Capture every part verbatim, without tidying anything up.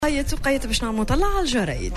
قايت وقايت باش نعملوا نطلع على الجرايد.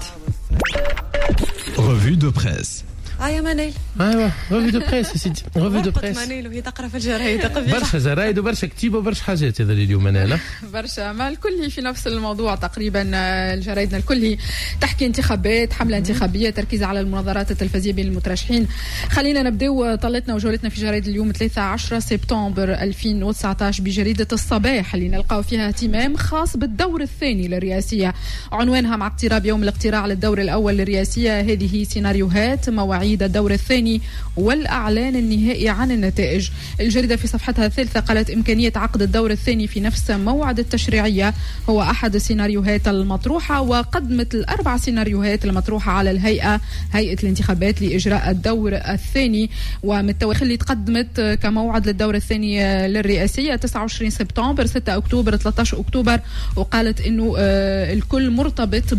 Revue de presse. اه يا منيل. ايوا ريفي دو بريس يا سيدي. ريفي دو بريس منيل وهي تقرا في الجرايد قبل برشا جرايد وبرشا كتيبه وبرشا حاجات هذا اليوم انا برشا ما الكل في نفس الموضوع تقريبا. الجرايدنا الكل تحكي انتخابات، حمله انتخابيه، تركيز على المناظرات التلفزيونيه بين المترشحين. خلينا نبداو طلتنا وجولتنا في جريده اليوم ثلاثة عشر سبتمبر ألفين وتسعة عشر بجريده الصباح اللي نلقاو فيها اهتمام خاص بالدور الثاني للرئاسيه. عنوانها مع اقتراب يوم الاقتراع للدور الاول للرئاسيه، هذه سيناريوهات مواعيد الدور الثاني والأعلان النهائي عن النتائج. الجريدة في صفحتها الثالثة قالت إمكانية عقد الدور الثاني في نفس موعد التشريعية هو أحد السيناريوهات المطروحة، وقدمت الأربع سيناريوهات المطروحة على الهيئة هيئة الانتخابات لإجراء الدور الثاني. ومن التواريخ اللي تقدمت كموعد للدور الثاني للرئاسية تسعة وعشرين سبتمبر، ستة أكتوبر، ثلاثة عشر أكتوبر. وقالت إنه الكل مرتبط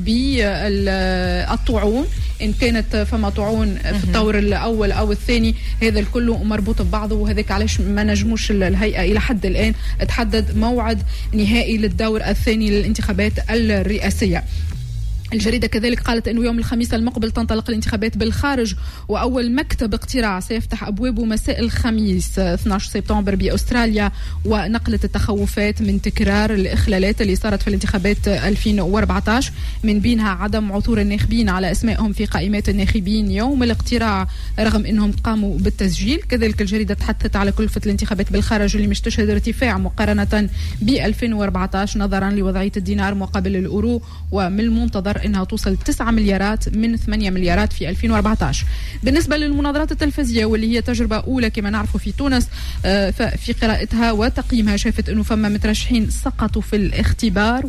بالطاعون، إن كانت فما طاعون في الدور الأول أو الثاني، هذا الكل مربوط ببعضه، وهذاك علاش ما نجموش الهيئة إلى حد الآن تحدد موعد نهائي للدور الثاني للانتخابات الرئاسية. الجريدة كذلك قالت أنه يوم الخميس المقبل تنطلق الانتخابات بالخارج، وأول مكتب اقتراع سيفتح أبوابه مساء الخميس اثني عشر سبتمبر بأستراليا. ونقلت التخوفات من تكرار الإخلالات اللي صارت في الانتخابات ألفين وأربعة عشر، من بينها عدم عثور الناخبين على أسمائهم في قائمات الناخبين يوم الاقتراع رغم أنهم قاموا بالتسجيل. كذلك الجريدة تحدثت على كلفة الانتخابات بالخارج اللي مش تشهد ارتفاع مقارنة ب ألفين وأربعة عشر نظرا لوضعية الدينار مقابل الأورو، ومن المنتظر انها توصل تسعة مليارات من ثمانية مليارات في ألفين وأربعة عشر. بالنسبه للمناظرات التلفزيونيه واللي هي تجربه اولى كما نعرفوا في تونس، في قراءتها وتقييمها شافت انه فما مترشحين سقطوا في الاختبار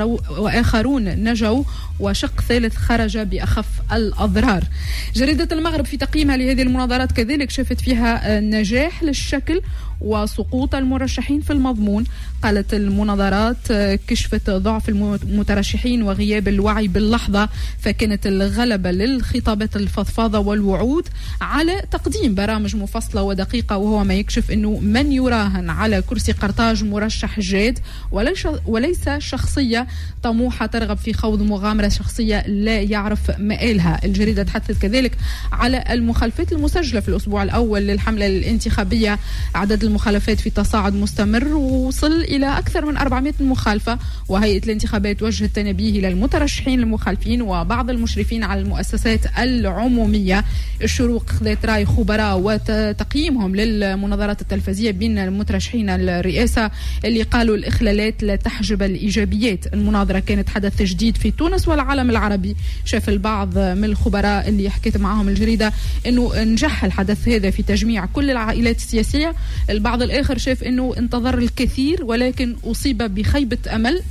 واخرون نجوا، وشق ثالث خرج باخف الاضرار. جريده المغرب في تقييمها لهذه المناظرات كذلك شافت فيها نجاح للشكل وسقوط المرشحين في المضمون. قالت المناظرات كشفت ضعف المترشحين وغياب الوعي باللحظة، فكانت الغلبة للخطابات الفضفاضة والوعود على تقديم برامج مفصلة ودقيقة، وهو ما يكشف أنه من يراهن على كرسي قرطاج مرشح جاد وليس شخصية طموحة ترغب في خوض مغامرة شخصية لا يعرف مآلها. الجريدة تحدثت كذلك على المخالفات المسجلة في الأسبوع الأول للحملة الانتخابية. عدد المخالفات في تصاعد مستمر ووصل إلى أكثر من أربعمائة مخالفة، وهيئة الانتخابات وجهت تنبيه إلى المترشحين المخالفين وبعض المشرفين على المؤسسات العمومية. الشروق خذت رأي خبراء وتقييمهم للمناظرات التلفزيونية بين المترشحين الرئاسة اللي قالوا الإخلالات لا تحجب الإيجابيات. المناظرة كانت حدث جديد في تونس والعالم العربي. شاف البعض من الخبراء اللي حكيت معهم الجريدة أنه نجح الحدث هذا في تجميع كل العائلات السياسية. البعض الآخر شاف أنه انتظر الكثير ولكن أصيب بخيبة أمل،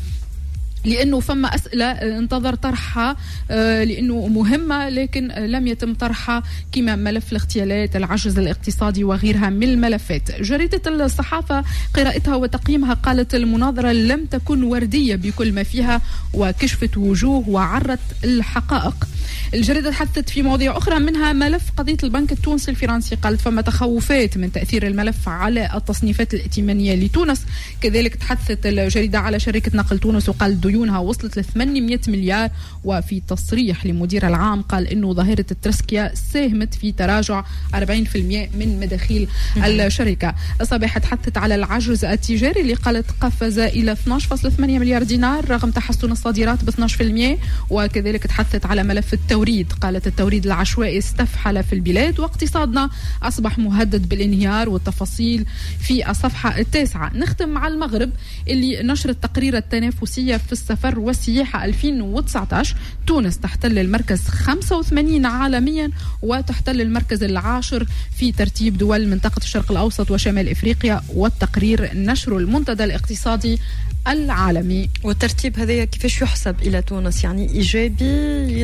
لأنه فما أسئلة انتظر طرحها لأنه مهمة لكن لم يتم طرحها، كما ملف الاغتيالات، العجز الاقتصادي وغيرها من الملفات. جريدة الصحافة قراءتها وتقييمها قالت المناظرة لم تكن وردية بكل ما فيها، وكشفت وجوه وعرت الحقائق. الجريدة تحدثت في مواضيع أخرى منها ملف قضية البنك التونسي الفرنسي. قالت فما تخوفات من تأثير الملف على التصنيفات الائتمانية لتونس. كذلك تحدثت الجريدة على شركة نقل تونس وقال ديونها وصلت ل ثمانمائة مليار، وفي تصريح لمدير العام قال إنه ظاهرة الترسكيا ساهمت في تراجع أربعين بالمئة من مداخيل الشركة. الصباح تحدثت على العجز التجاري اللي قالت قفز إلى اثني عشر فاصلة ثمانية مليار دينار رغم تحسن الصادرات ب اثني عشر بالمئة. وكذلك تحدثت على ملف التوريد. قالت التوريد العشوائي استفحل في البلاد واقتصادنا أصبح مهدد بالانهيار، والتفاصيل في الصفحة التاسعة. نختم مع المغرب اللي نشر التقرير التنافسية في السفر والسياحة ألفين وتسعة عشر. تونس تحتل المركز خمسة وثمانين عالميا وتحتل المركز العاشر في ترتيب دول منطقة الشرق الأوسط وشمال إفريقيا، والتقرير نشر المنتدى الاقتصادي العالمي. والترتيب هذا كيفاش يحسب إلى تونس؟ يعني إيجابي يلزم يزيد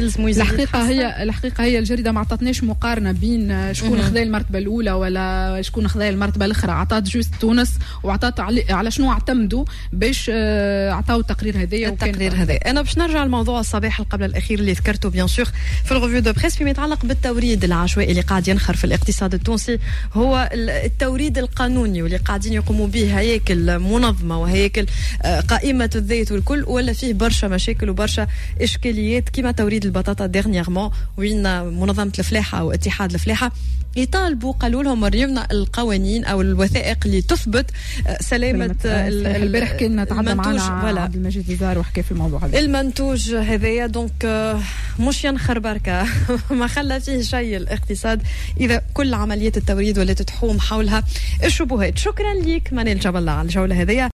الحقيقه هي الحقيقه هي الجريده ما عطتناش مقارنه بين شكون خذا المرتبه الاولى ولا شكون خذا المرتبه الاخرى، عطات جوست تونس وعطات على, على شنو اعتمدوا باش عطاو التقرير هذايا. التقرير هذا انا باش نرجع لموضوع الصباح قبل الاخير اللي ذكرته بيان سور في الريفيو دو بريس فيما يتعلق بالتوريد العشوائي اللي قاعد ينخر في الاقتصاد التونسي. هو التوريد القانوني واللي قاعدين يقوموا به هياكل منظمه وهياكل قائمه الذات والكل، ولا فيه برشا مشاكل وبرشا اشكاليات كما توريد البطاطا ديرنييرمون، وين منظمه الفلاحه او اتحاد الفلاحه يطالبوا قالوا لهم وريونا القوانين او الوثائق اللي تثبت سلامه البارح كنا تعدى معنا عبد المجيد الزهر وحكى في الموضوع هذا المنتوج هذايا. دونك مش ينخر بركه ما خلى فيه شيء الاقتصاد اذا كل عمليات التوريد والتي تحوم حولها الشبهات. شكرا ليك منال جبل على الجوله هذيا.